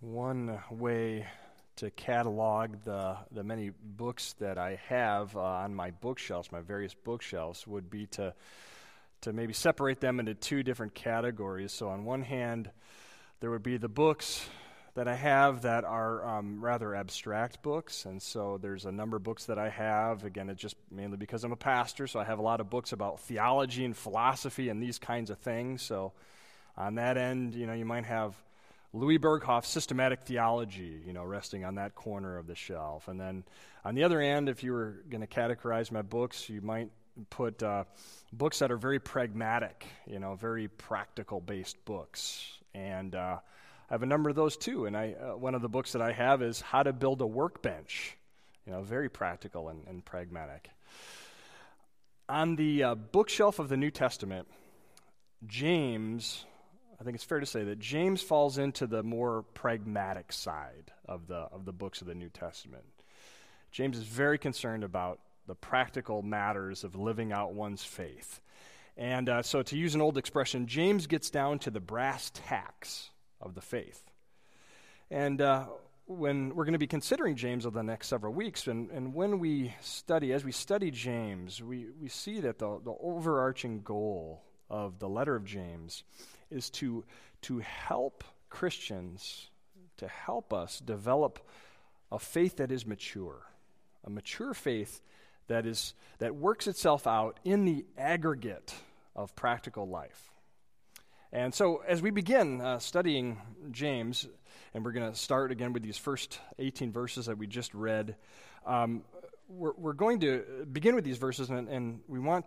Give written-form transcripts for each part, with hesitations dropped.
One way to catalog the many books that I have on my bookshelves, my various bookshelves, would be to maybe separate them into two different categories. So on one hand, there would be the books that I have that are rather abstract books, and so there's a number of books that I have. Again, it's just mainly because I'm a pastor, so I have a lot of books about theology and philosophy and these kinds of things. So on that end, you might have Louis Berghof's Systematic Theology, resting on that corner of the shelf. And then on the other end, if you were going to categorize my books, you might put books that are very pragmatic, very practical-based books. And I have a number of those too. And one of the books that I have is How to Build a Workbench, very practical and pragmatic. On the bookshelf of the New Testament, James, I think it's fair to say that James falls into the more pragmatic side of the books of the New Testament. James is very concerned about the practical matters of living out one's faith. And so to use an old expression, James gets down to the brass tacks of the faith. And when we're going to be considering James over the next several weeks, and when we study James, we see that the overarching goal of the letter of James is to help Christians, to help us develop a faith that is mature, a mature faith that works itself out in the aggregate of practical life. And so as we begin studying James, and we're going to start again with these first 18 verses that we just read, we're going to begin with these verses, and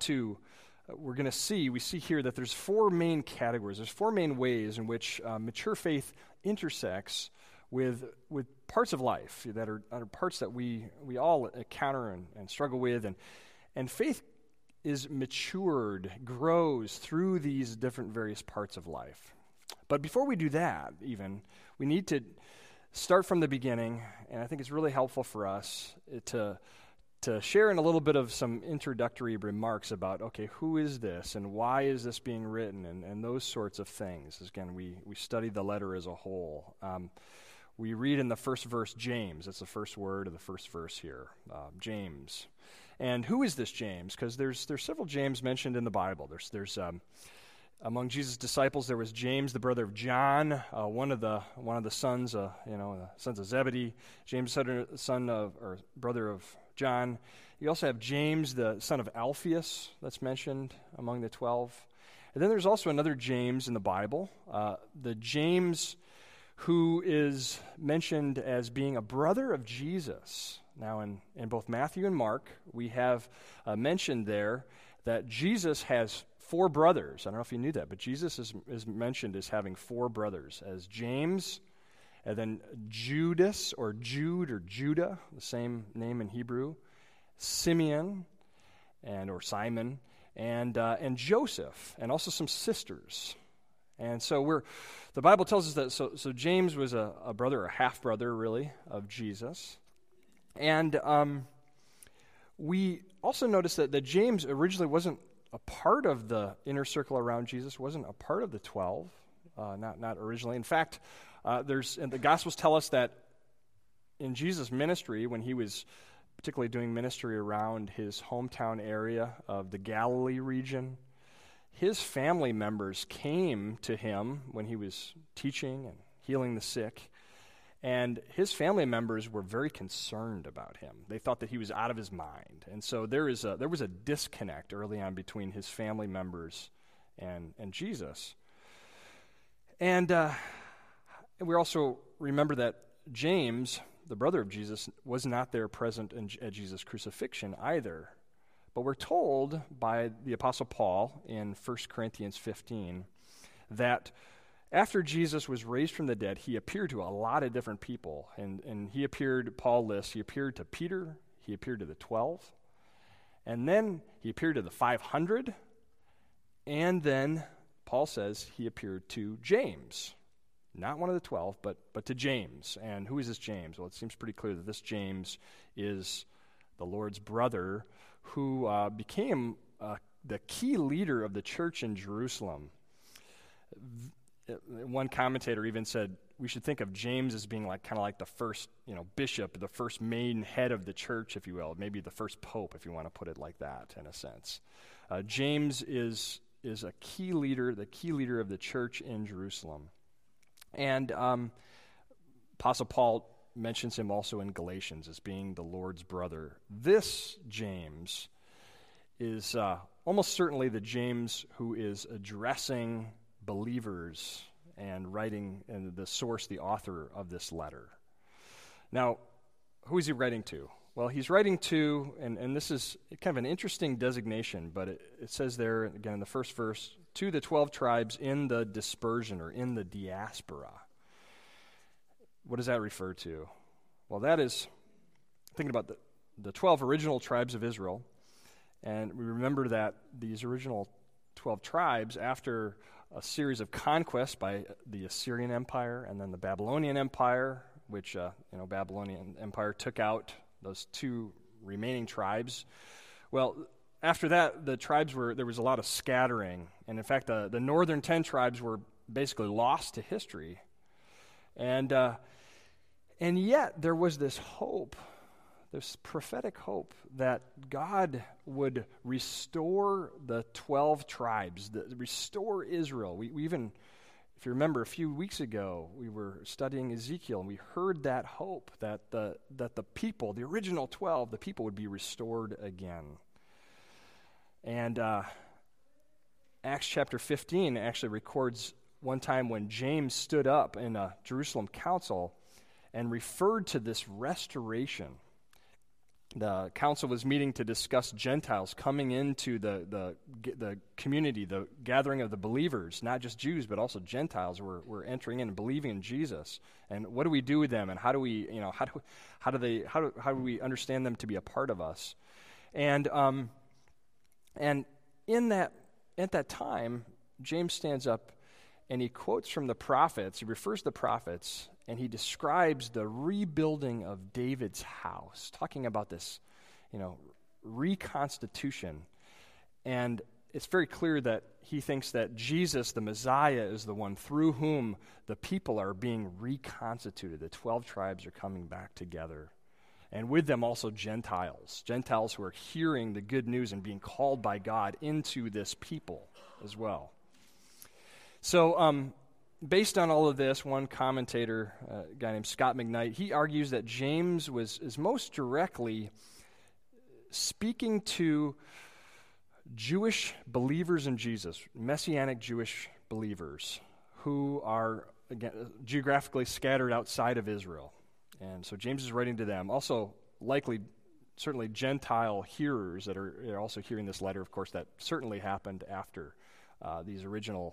we see here that there's four main categories. There's four main ways in which mature faith intersects with parts of life that are parts that we all encounter and struggle with. And faith is matured, grows through these different various parts of life. But before we do that, we need to start from the beginning, and I think it's really helpful for us to share in a little bit of some introductory remarks about, okay, who is this and why is this being written and those sorts of things. Again, we study the letter as a whole. We read in the first verse, James. That's the first word of the first verse here, James. And who is this James? Because there's several James mentioned in the Bible. There's among Jesus' disciples, there was James, the brother of John, one of the sons, sons of Zebedee. James, brother of John. You also have James, the son of Alphaeus, that's mentioned among the 12. And then there's also another James in the Bible, the James who is mentioned as being a brother of Jesus. Now, in both Matthew and Mark, we have mentioned there that Jesus has four brothers. I don't know if you knew that, but Jesus is mentioned as having four brothers, as James, and then Judas, or Jude, or Judah, the same name in Hebrew, Simeon, or Simon, and Joseph, and also some sisters. And so the Bible tells us that, so James was a brother, a half-brother, really, of Jesus. And we also notice that James originally wasn't a part of the inner circle around Jesus, wasn't a part of the 12, not originally. In fact, and the Gospels tell us that in Jesus' ministry, when he was particularly doing ministry around his hometown area of the Galilee region, his family members came to him when he was teaching and healing the sick, and his family members were very concerned about him. They thought that he was out of his mind, and so there was a disconnect early on between his family members and Jesus. And we also remember that James, the brother of Jesus, was not there present at Jesus' crucifixion either. But we're told by the Apostle Paul in 1 Corinthians 15 that after Jesus was raised from the dead, he appeared to a lot of different people. And Paul lists, he appeared to Peter, he appeared to the 12, and then he appeared to the 500, and then Paul says he appeared to James. Not one of the 12, but to James. And who is this James? Well, it seems pretty clear that this James is the Lord's brother who became the key leader of the church in Jerusalem. one commentator even said we should think of James as being kind of like the first, bishop, the first main head of the church, if you will, maybe the first pope, if you want to put it like that, in a sense. James is a key leader, the key leader of the church in Jerusalem. And Apostle Paul mentions him also in Galatians as being the Lord's brother. This James is almost certainly the James who is addressing believers and writing, and the source, the author of this letter. Now, who is he writing to? Well, he's writing to, and this is kind of an interesting designation, but it says there, again in the first verse, to the 12 tribes in the dispersion or in the diaspora. What does that refer to? Well, that is thinking about the 12 original tribes of Israel, and we remember that these original 12 tribes, after a series of conquests by the Assyrian Empire and then the Babylonian Empire, which Babylonian Empire took out those two remaining tribes. Well, after that, there was a lot of scattering, and in fact, the northern 10 tribes were basically lost to history, and yet there was this hope. This prophetic hope that God would restore the 12 tribes, restore Israel. We even, if you remember, a few weeks ago, we were studying Ezekiel, and we heard that hope that the people, the original 12, the people would be restored again. And Acts chapter 15 actually records one time when James stood up in a Jerusalem council and referred to this restoration. The council was meeting to discuss Gentiles coming into the community, the gathering of the believers, not just Jews, but also Gentiles were entering in and believing in Jesus. And what do we do with them? And how do we understand them to be a part of us? And in that, at that time, James stands up and he quotes from the prophets. He refers to the prophets, and he describes the rebuilding of David's house, talking about this, reconstitution. And it's very clear that he thinks that Jesus, the Messiah, is the one through whom the people are being reconstituted. The 12 tribes are coming back together. And with them also Gentiles who are hearing the good news and being called by God into this people as well. So, based on all of this, one commentator, a guy named Scott McKnight, he argues that James is most directly speaking to Jewish believers in Jesus, Messianic Jewish believers who are, again, geographically scattered outside of Israel. And so James is writing to them. Also, certainly Gentile hearers that are also hearing this letter, of course, that certainly happened after these original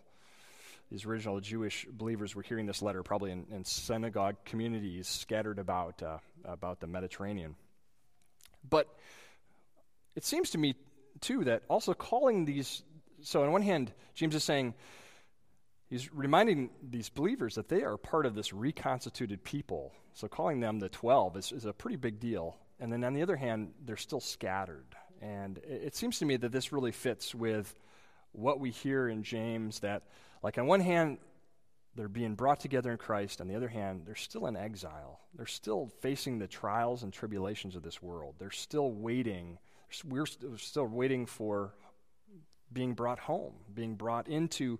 Jewish believers were hearing this letter, probably in synagogue communities scattered about the Mediterranean. But it seems to me, too, that also calling these, so on one hand, James is saying, he's reminding these believers that they are part of this reconstituted people. So calling them the 12 is a pretty big deal. And then on the other hand, they're still scattered. And it seems to me that this really fits with what we hear in James, that like on one hand, they're being brought together in Christ. On the other hand, they're still in exile. They're still facing the trials and tribulations of this world. They're still waiting. We're still waiting for being brought home, being brought into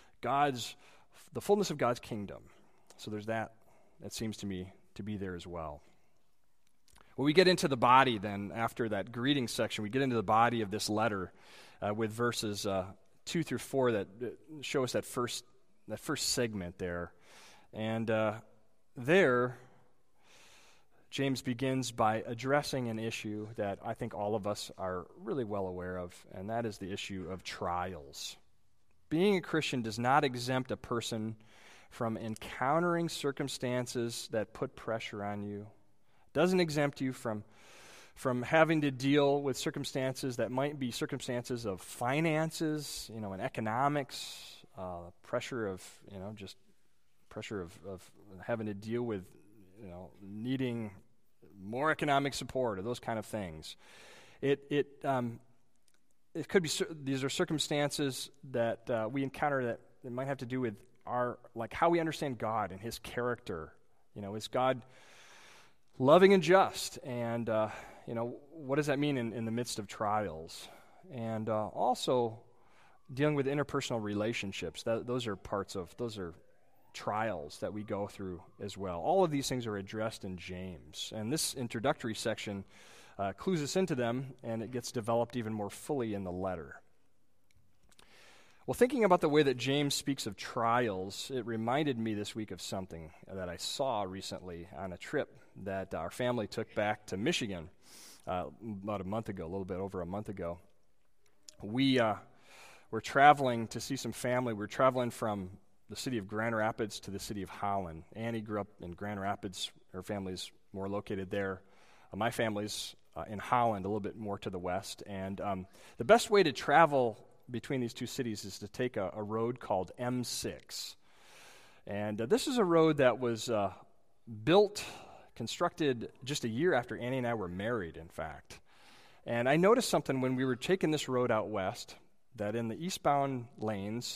the fullness of God's kingdom. So there's that seems to me to be there as well. When we get into the body then, after that greeting section, we get into the body of this letter with verses 2 through 4 that show us that first segment there. And there, James begins by addressing an issue that I think all of us are really well aware of, and that is the issue of trials. Being a Christian does not exempt a person from encountering circumstances that put pressure on you. It doesn't exempt you from having to deal with circumstances that might be circumstances of finances, and economics, pressure of having to deal with, needing more economic support or those kind of things. It could be, these are circumstances that we encounter that might have to do with like how we understand God and his character. Is God loving and just? And, what does that mean in the midst of trials? And also dealing with interpersonal relationships. Those are trials that we go through as well. All of these things are addressed in James. And this introductory section clues us into them, and it gets developed even more fully in the letter. Well, thinking about the way that James speaks of trials, it reminded me this week of something that I saw recently on a trip that our family took back to Michigan about a month ago, a little bit over a month ago. We were traveling to see some family. We were traveling from the city of Grand Rapids to the city of Holland. Annie grew up in Grand Rapids. Her family's more located there. My family's in Holland, a little bit more to the west. And the best way to travel between these two cities is to take a road called M6. And this is a road that was constructed just a year after Annie and I were married, in fact. And I noticed something when we were taking this road out west, that in the eastbound lanes,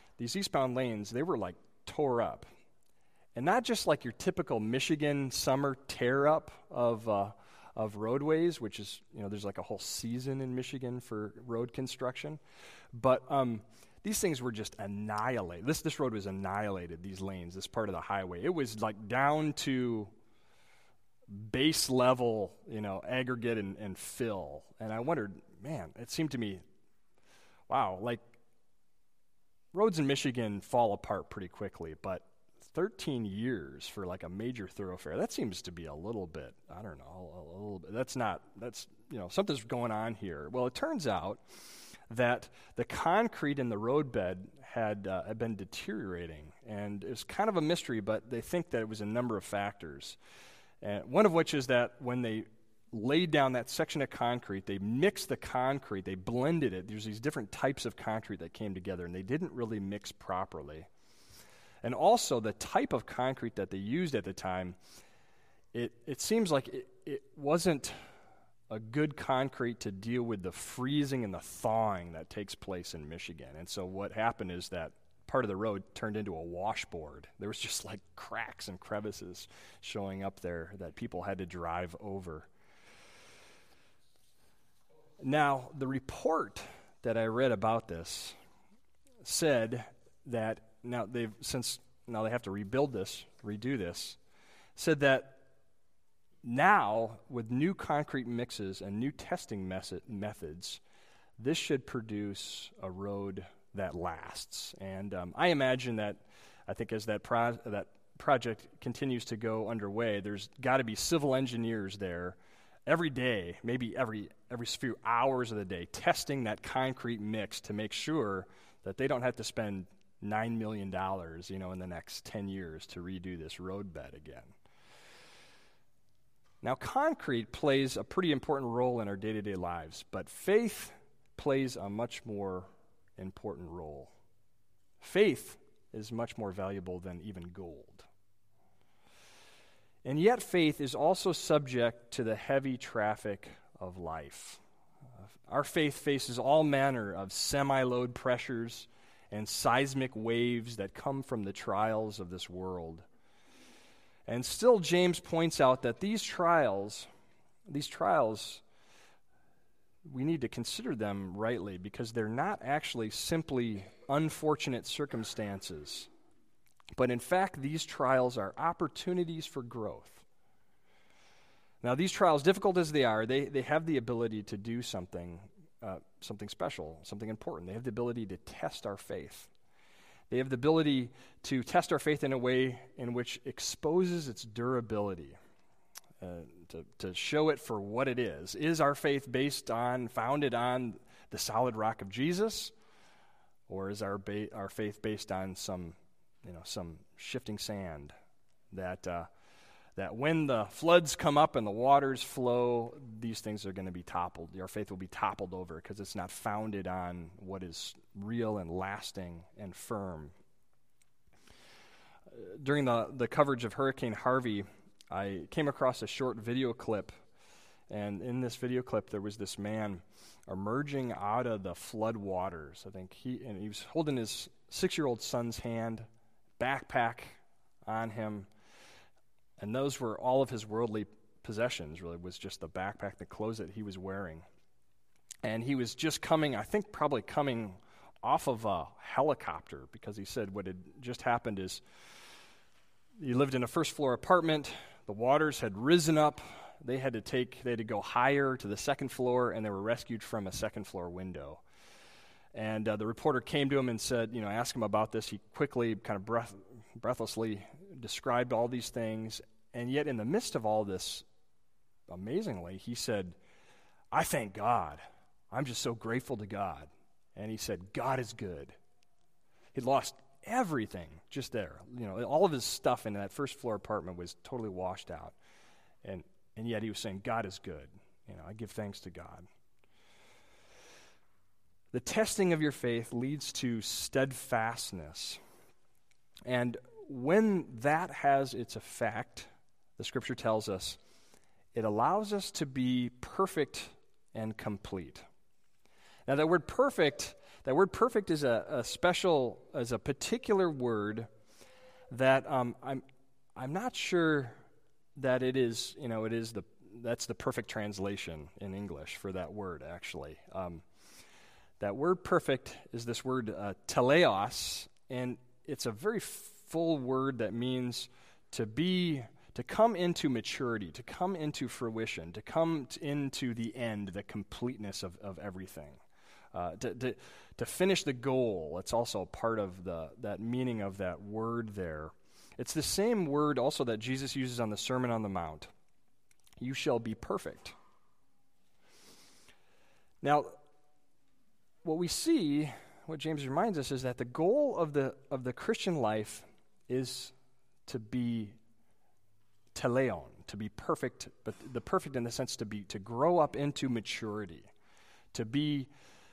they were like tore up. And not just like your typical Michigan summer tear up of roadways, which is, there's like a whole season in Michigan for road construction. But these things were just annihilated. This road was annihilated, these lanes, this part of the highway. It was like down to base level, aggregate and fill. And I wondered, man, it seemed to me, wow, like roads in Michigan fall apart pretty quickly, but 13 years for like a major thoroughfare, that seems to be a little bit, I don't know, a little bit, something's going on here. Well, it turns out that the concrete in the roadbed had been deteriorating, and it's kind of a mystery, but they think that it was a number of factors. One of which is that when they laid down that section of concrete, they mixed the concrete, they blended it. There's these different types of concrete that came together, and they didn't really mix properly. And also, the type of concrete that they used at the time, it seems like it wasn't a good concrete to deal with the freezing and the thawing that takes place in Michigan. And so what happened is that part of the road turned into a washboard. There was just like cracks and crevices showing up there that people had to drive over. Now, the report that I read about this said that now they have to redo this, said that now with new concrete mixes and new testing methods, this should produce a road that lasts. And I imagine that, I think as that project continues to go underway, there's got to be civil engineers there every day, maybe every few hours of the day, testing that concrete mix to make sure that they don't have to spend $9 million, in the next 10 years to redo this roadbed again. Now, concrete plays a pretty important role in our day-to-day lives, but faith plays a much more important role. Faith is much more valuable than even gold. And yet faith is also subject to the heavy traffic of life. Our faith faces all manner of semi-load pressures and seismic waves that come from the trials of this world. And still, James points out that these trials, we need to consider them rightly because they're not actually simply unfortunate circumstances. But in fact, these trials are opportunities for growth. Now, these trials, difficult as they are, they have the ability to do something special, something important. They have the ability to test our faith. They have the ability to test our faith in a way in which exposes its durability, to show it for what it is. Is our faith founded on the solid rock of Jesus, or is our faith based on some shifting sand that when the floods come up and the waters flow, these things are going to be toppled. Our faith will be toppled over because it's not founded on what is real and lasting and firm. During the coverage of Hurricane Harvey, I came across a short video clip, and in this video clip there was this man emerging out of the flood waters. I think he was holding his 6-year-old son's hand, backpack on him, and those were all of his worldly possessions, really, was just the backpack, the clothes that he was wearing. And he was just probably coming off of a helicopter, because he said what had just happened is he lived in a first-floor apartment. The waters had risen up. They had to go higher to the second floor, and they were rescued from a second-floor window. And the reporter came to him and said, asked him about this. He quickly, kind of breathlessly described all these things. And yet in the midst of all this, amazingly, he said, I thank God. I'm just so grateful to God. And he said, God is good. He'd lost everything just there. All of his stuff in that first floor apartment was totally washed out. And yet he was saying, God is good. I give thanks to God. The testing of your faith leads to steadfastness. And when that has its effect, the Scripture tells us, it allows us to be perfect and complete. Now that word perfect is a particular word that I'm not sure that it is, that's the perfect translation in English for that word, actually. That word perfect is this word teleos, and it's a very full word that means to come into maturity, to come into fruition, to come into the end, the completeness of everything. To finish the goal. It's also part of that meaning of that word there. It's the same word also that Jesus uses on the Sermon on the Mount. You shall be perfect. Now, what we see, what James reminds us, is that the goal of the Christian life is to be teleon, to be perfect, but the perfect in the sense to grow up into maturity, to be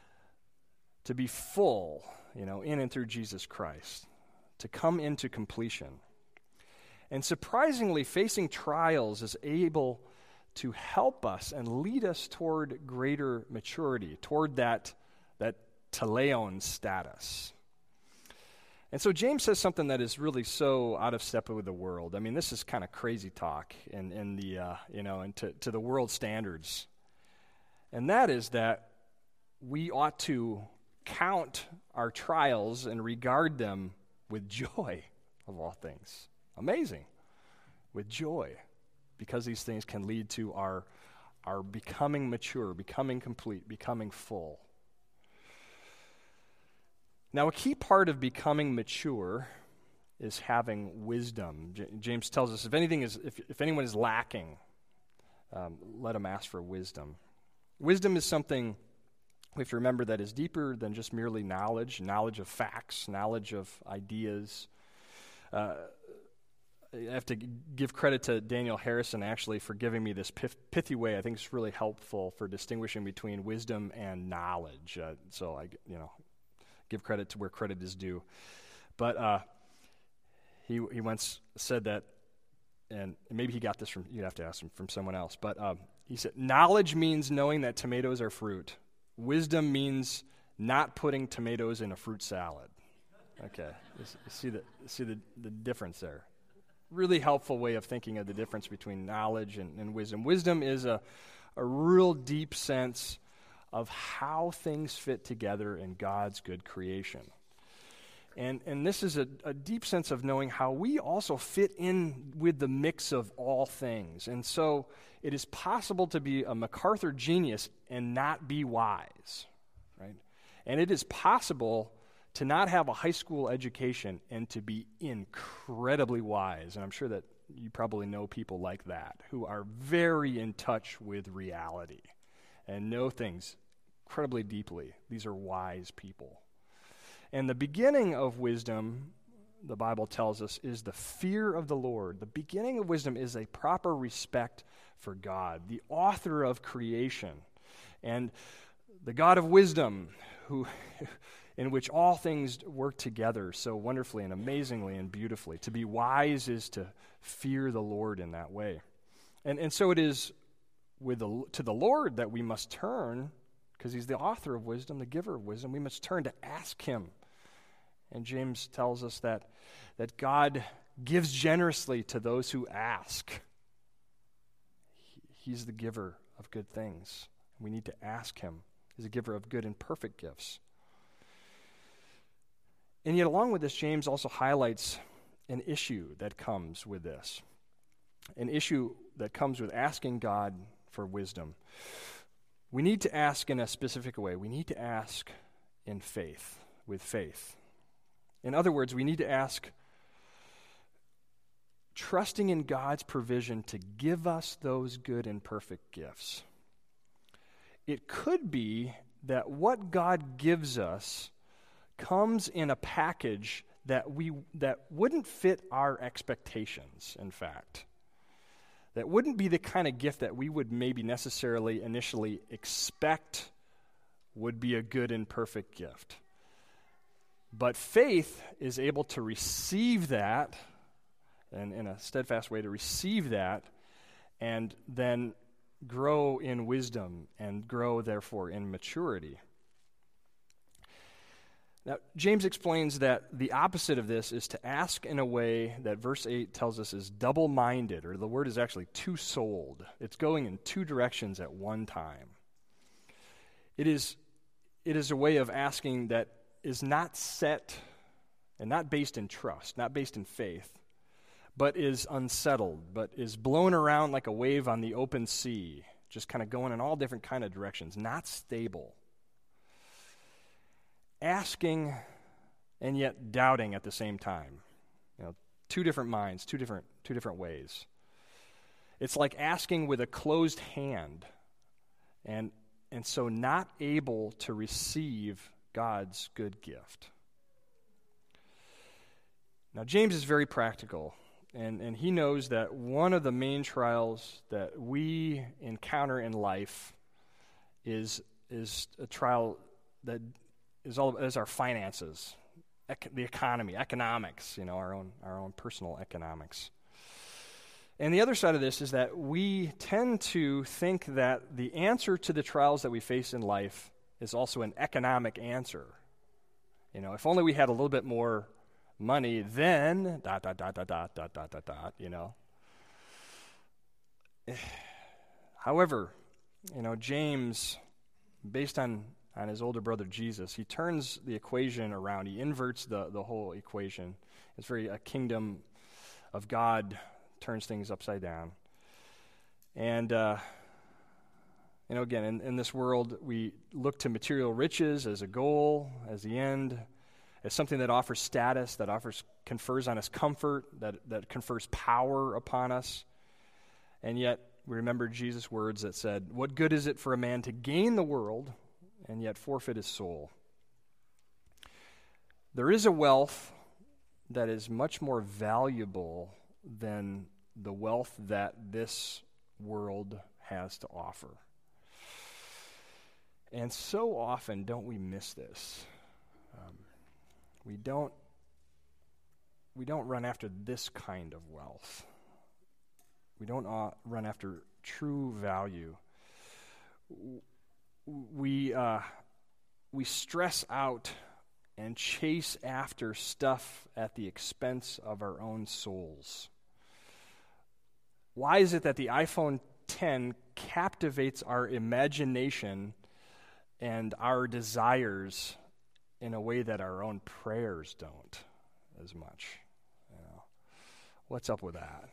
full, in and through Jesus Christ, to come into completion. And surprisingly, facing trials is able to help us and lead us toward greater maturity, toward that teleon status. And so James says something that is really so out of step with the world. I mean, this is kind of crazy talk in the and to the world standards. And that is that we ought to count our trials and regard them with joy, of all things. Amazing. With joy. Because these things can lead to our becoming mature, becoming complete, becoming full. Now, a key part of becoming mature is having wisdom. James tells us if anyone is lacking, let him ask for wisdom. Wisdom is something we have to remember that is deeper than just merely knowledge of facts, knowledge of ideas. I have to give credit to Daniel Harrison, actually, for giving me this pithy way. I think it's really helpful for distinguishing between wisdom and knowledge. So I give credit to where credit is due. But he once said that, and maybe he got this from, you'd have to ask him, from someone else, but he said, knowledge means knowing that tomatoes are fruit. Wisdom means not putting tomatoes in a fruit salad. Okay, you see the difference there. Really helpful way of thinking of the difference between knowledge and wisdom. Wisdom is a real deep sense of how things fit together in God's good creation. And this is a deep sense of knowing how we also fit in with the mix of all things. And so it is possible to be a MacArthur genius and not be wise, right? And it is possible to not have a high school education and to be incredibly wise. And I'm sure that you probably know people like that who are very in touch with reality and know things incredibly deeply. These are wise people. And the beginning of wisdom, the Bible tells us, is the fear of the Lord. The beginning of wisdom is a proper respect for God, the author of creation, and the God of wisdom, in which all things work together so wonderfully and amazingly and beautifully. To be wise is to fear the Lord in that way. And so it is to the Lord that we must turn, because he's the author of wisdom, the giver of wisdom. We must turn to ask him And James tells us that God gives generously to those who ask. He's the giver of good things. We need to ask him. He's a giver of good and perfect gifts. And yet, along with this, James also highlights an issue that comes with this. An issue that comes with asking God for wisdom. We need to ask in a specific way. We need to ask in faith, with faith. In other words, we need to ask trusting in God's provision to give us those good and perfect gifts. It could be that what God gives us comes in a package that wouldn't fit our expectations, in fact. That wouldn't be the kind of gift that we would maybe necessarily initially expect would be a good and perfect gift. But faith is able to receive that, and in a steadfast way to receive that, and then grow in wisdom and grow, therefore, in maturity. Now, James explains that the opposite of this is to ask in a way that verse 8 tells us is double-minded, or the word is actually two-souled. It's going in two directions at one time. It is a way of asking that is not set and not based in trust, not based in faith, but is unsettled, but is blown around like a wave on the open sea, just kind of going in all different kind of directions, not stable. Asking and yet doubting at the same time. Two different minds, two different ways. It's like asking with a closed hand, and so not able to receive God's good gift. Now, James is very practical, and he knows that one of the main trials that we encounter in life is a trial that is our finances, the economy, economics, our own personal economics. And the other side of this is that we tend to think that the answer to the trials that we face in life is also an economic answer. If only we had a little bit more money, then ... However, James, based on his older brother Jesus, he turns the equation around. He inverts the whole equation. It's very a kingdom of God turns things upside down. And again, in this world, we look to material riches as a goal, as the end, as something that offers status, that confers on us comfort, that confers power upon us. And yet, we remember Jesus' words that said, "What good is it for a man to gain the world and yet forfeit his soul?" There is a wealth that is much more valuable than the wealth that this world has to offer. And so often, don't we miss this? We don't run after this kind of wealth. We don't run after true value. We stress out and chase after stuff at the expense of our own souls. Why is it that the iPhone 10 captivates our imagination and our desires in a way that our own prayers don't as much? What's up with that?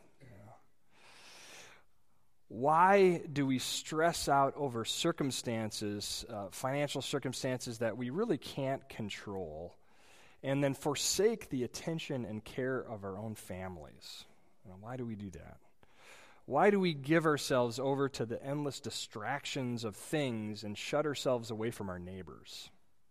Why do we stress out over circumstances, financial circumstances that we really can't control, and then forsake the attention and care of our own families? Why do we do that? Why do we give ourselves over to the endless distractions of things and shut ourselves away from our neighbors?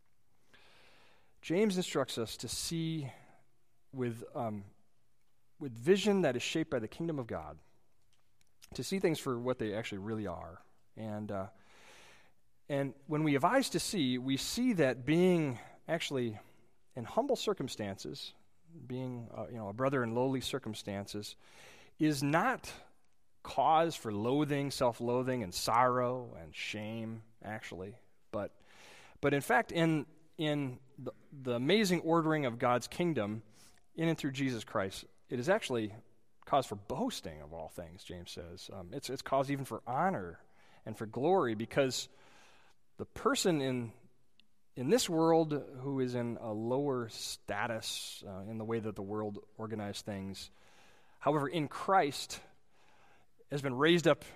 James instructs us to see with vision that is shaped by the kingdom of God, to see things for what they actually really are. And when we have eyes to see, we see that being actually in humble circumstances, being a brother in lowly circumstances, is not cause for loathing, self-loathing, and sorrow and shame, actually. But in fact, in in the amazing ordering of God's kingdom in and through Jesus Christ, it is actually cause for boasting of all things, James says. It's cause even for honor and for glory, because the person in this world who is in a lower status in the way that the world organized things, however, in Christ has been raised up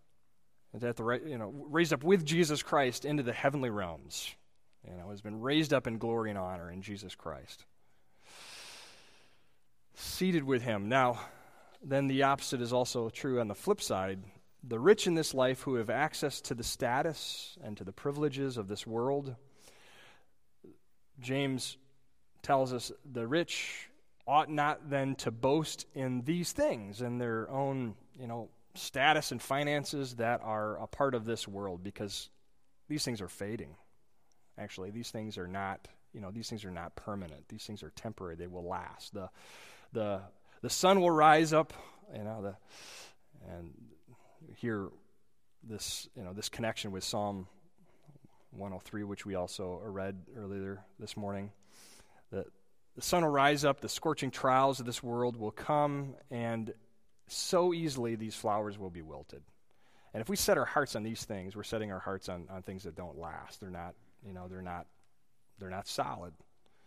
raised up with Jesus Christ into the heavenly realms. Has been raised up in glory and honor in Jesus Christ. Seated with him. Now, then the opposite is also true on the flip side. The rich in this life who have access to the status and to the privileges of this world, James tells us the rich ought not then to boast in these things, in their own, status and finances that are a part of this world, because these things are fading. Actually, these things are not permanent. These things are temporary. They will last. The sun will rise up, and hear this, this connection with Psalm 103, which we also read earlier this morning. The sun will rise up, the scorching trials of this world will come, and so easily these flowers will be wilted. And if we set our hearts on these things, we're setting our hearts on things that don't last. They're not, they're not solid.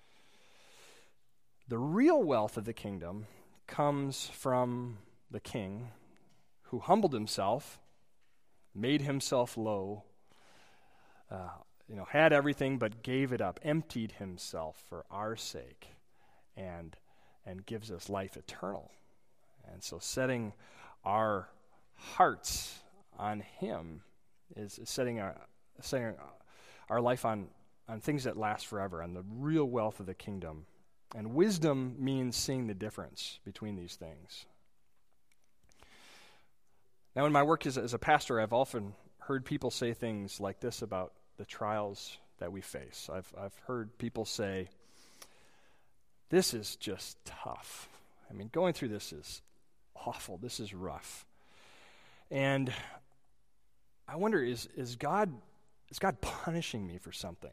The real wealth of the kingdom comes from the King who humbled himself, made himself low, had everything but gave it up, emptied himself for our sake, and gives us life eternal. And so setting our hearts on him is setting our life on things that last forever, on the real wealth of the kingdom. And wisdom means seeing the difference between these things. Now, in my work as a pastor, I've often heard people say things like this about the trials that we face. I've heard people say, this is just tough. Going through this is awful. This is rough. And I wonder, is God punishing me for something?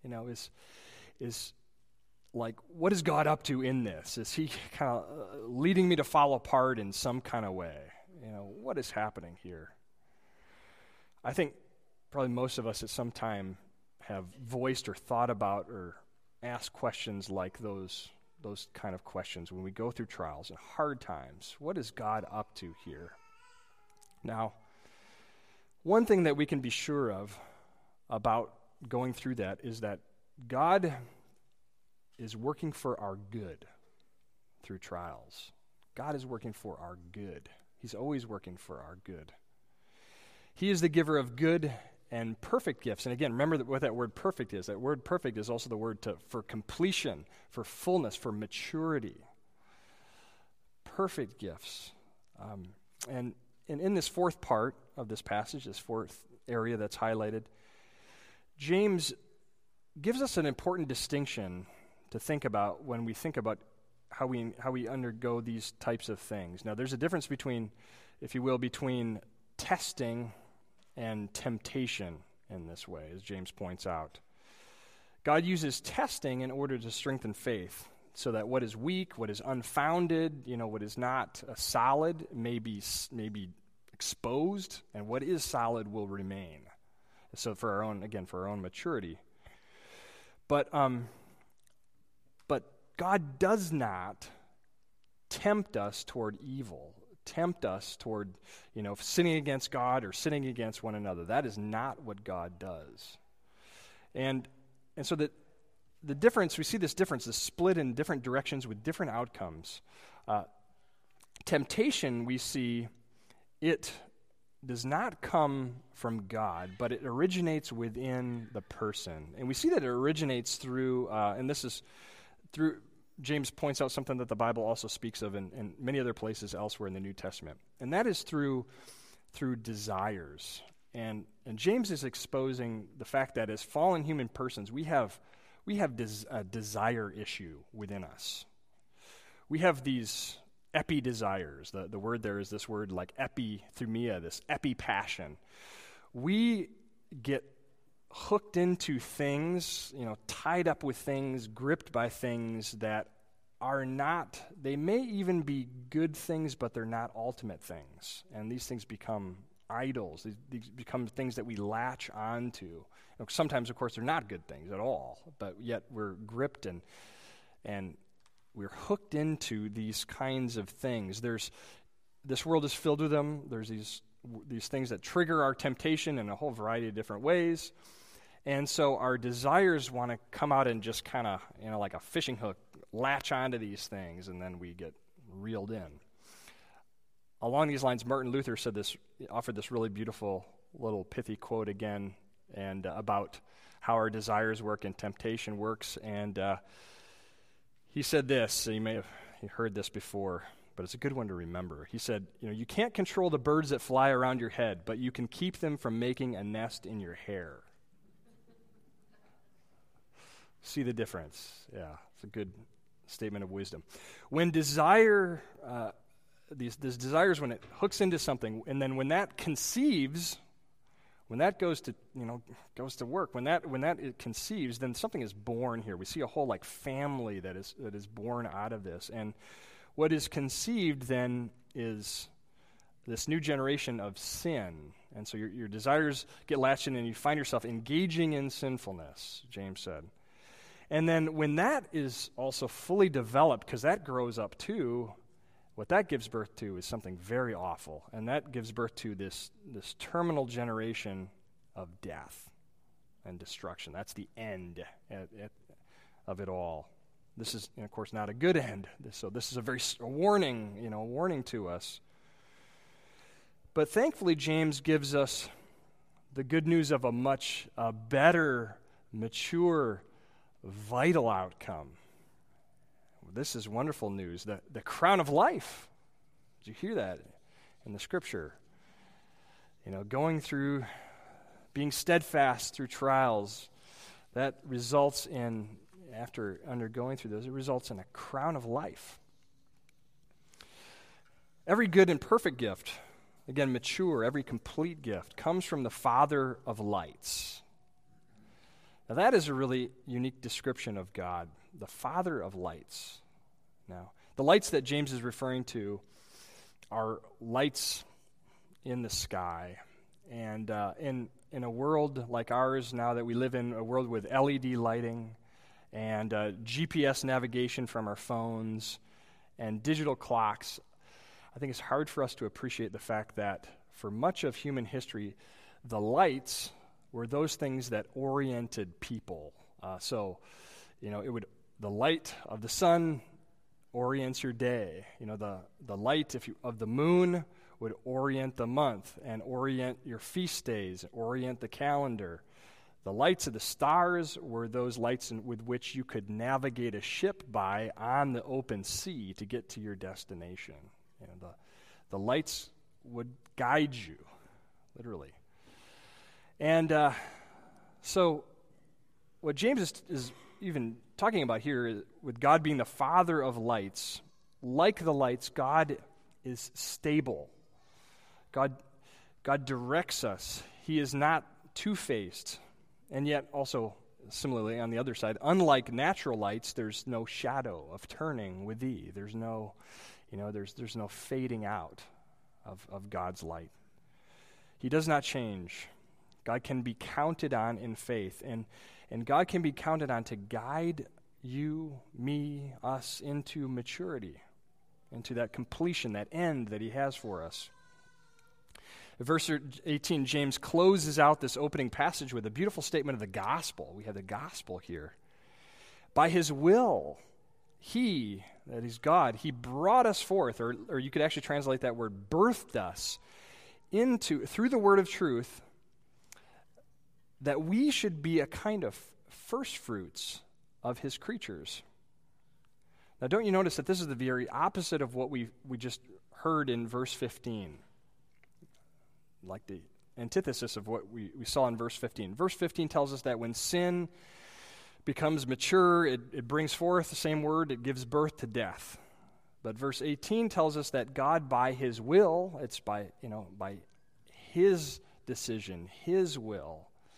Is like, what is God up to in this? Is he kind of leading me to fall apart in some kind of way? What is happening here? I think probably most of us at some time have voiced or thought about or asked questions like those kind of questions when we go through trials and hard times. What is God up to here? Now, one thing that we can be sure of about going through that is that God is working for our good through trials. God is working for our good. He's always working for our good. He is the giver of good and perfect gifts. And again, remember what that word perfect is. That word perfect is also the word for completion, for fullness, for maturity. Perfect gifts. And in this fourth part of this passage, this fourth area that's highlighted, James gives us an important distinction to think about when we think about how we undergo these types of things. Now, there's a difference between, if you will, between testing and temptation in this way, as James points out. God uses testing in order to strengthen faith, so that what is weak, what is unfounded, what is not solid may be exposed, and what is solid will remain. So for our own maturity. But God does not tempt us toward evil, tempt us toward, sinning against God or sinning against one another. That is not what God does. And so the difference, we see this difference, this split in different directions with different outcomes. Temptation, we see, it does not come from God, but it originates within the person. And we see that it originates through, James points out something that the Bible also speaks of in many other places elsewhere in the New Testament. And that is through desires. And James is exposing the fact that as fallen human persons, we have a desire issue within us. We have these epi-desires. The word there is this word like epithumia, this epi-passion. We get hooked into things, tied up with things, gripped by things that are not, they may even be good things, but they're not ultimate things. And these things become idols. These become things that we latch onto. Sometimes, of course, they're not good things at all, but yet we're gripped and we're hooked into these kinds of things. This world is filled with them. There's these things that trigger our temptation in a whole variety of different ways. And so our desires want to come out and just kind of, like a fishing hook, latch onto these things, and then we get reeled in. Along these lines, Martin Luther offered this really beautiful little pithy quote again, and about how our desires work and temptation works. And he said this, you may have heard this before, but it's a good one to remember. He said, you can't control the birds that fly around your head, but you can keep them from making a nest in your hair. See the difference? Yeah, it's a good statement of wisdom. When desire, these desires, when it hooks into something, and then when that conceives, when that goes to work, when it conceives, then something is born here. We see a whole family that is born out of this, and what is conceived then is this new generation of sin. And so your desires get latched in, and you find yourself engaging in sinfulness, James said. And then when that is also fully developed, because that grows up too, what that gives birth to is something very awful. And that gives birth to this terminal generation of death and destruction. That's the end of it all. This is, of course, not a good end. So this is a warning to us. But thankfully, James gives us the good news of a much better, mature, vital outcome. This is wonderful news. The crown of life. Did you hear that in the scripture? Going through, being steadfast through trials, that results in, after undergoing through those, it results in a crown of life. Every good and perfect gift, again, mature, every complete gift, comes from the Father of lights. Now, that is a really unique description of God, the Father of lights. Now, the lights that James is referring to are lights in the sky. And in a world like ours now that we live in, a world with LED lighting and GPS navigation from our phones and digital clocks, I think it's hard for us to appreciate the fact that for much of human history, the lights were those things that oriented people. The light of the sun orients your day. The light of the moon would orient the month and orient your feast days, orient the calendar. The lights of the stars were those lights with which you could navigate a ship by on the open sea to get to your destination. The lights would guide you, literally. And so what James is even talking about here is, with God being the Father of lights, like the lights, God is stable. God directs us. He is not two-faced. And yet also, similarly, on the other side, unlike natural lights, there's no shadow of turning with thee. There's no, there's no fading out of God's light. He does not change. God can be counted on in faith, and God can be counted on to guide you, me, us into maturity, into that completion, that end that he has for us. In verse 18, James closes out this opening passage with a beautiful statement of the gospel. We have the gospel here. By his will, he, that is God, he brought us forth, or you could actually translate that word, birthed us through the word of truth, that we should be a kind of first fruits of his creatures. Now, don't you notice that this is the very opposite of what we just heard in verse 15? Like the antithesis of what we saw in verse 15. Verse 15 tells us that when sin becomes mature, it brings forth the same word, it gives birth to death. But verse 18 tells us that God, by his will, it's by his decision, his will,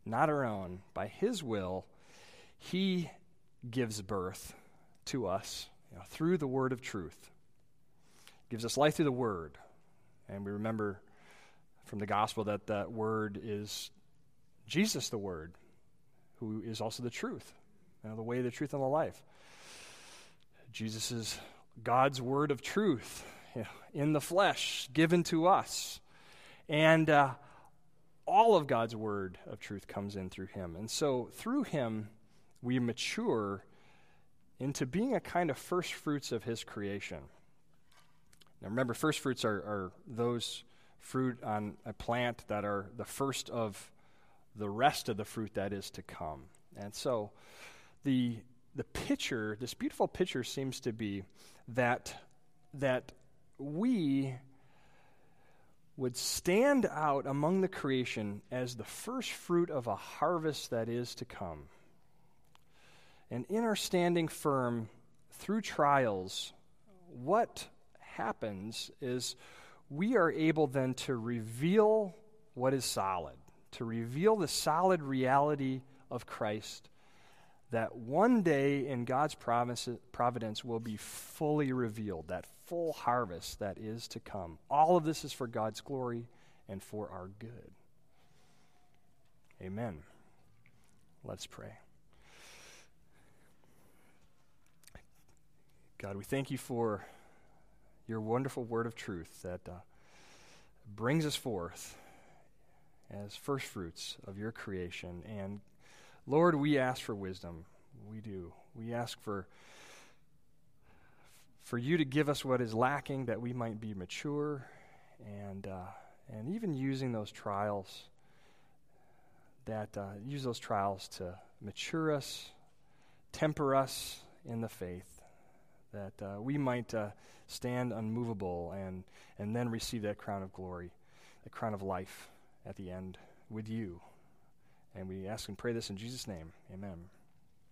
not our own. By his will, he gives birth to us through the word of truth. Gives us life through the word. And we remember from the gospel that that word is Jesus the word, who is also the truth, the way, the truth, and the life. Jesus is God's word of truth in the flesh, given to us. And all of God's word of truth comes in through him. And so through him, we mature into being a kind of first fruits of his creation. Now remember, first fruits are those fruit on a plant that are the first of the rest of the fruit that is to come. And so the picture, this beautiful picture seems to be that we would stand out among the creation as the first fruit of a harvest that is to come. And in our standing firm through trials, what happens is we are able then to reveal what is solid, to reveal the solid reality of Christ, that one day in God's providence will be fully revealed, that full harvest that is to come. All of this is for God's glory and for our good. Amen. Let's pray. God, we thank you for your wonderful word of truth that brings us forth as first fruits of your creation. And Lord, we ask for wisdom. We do. We ask for you to give us what is lacking, that we might be mature, and even using those trials, use those trials to mature us, temper us in the faith, that we might stand unmovable and then receive that crown of glory, the crown of life at the end with you. And we ask and pray this in Jesus' name. Amen.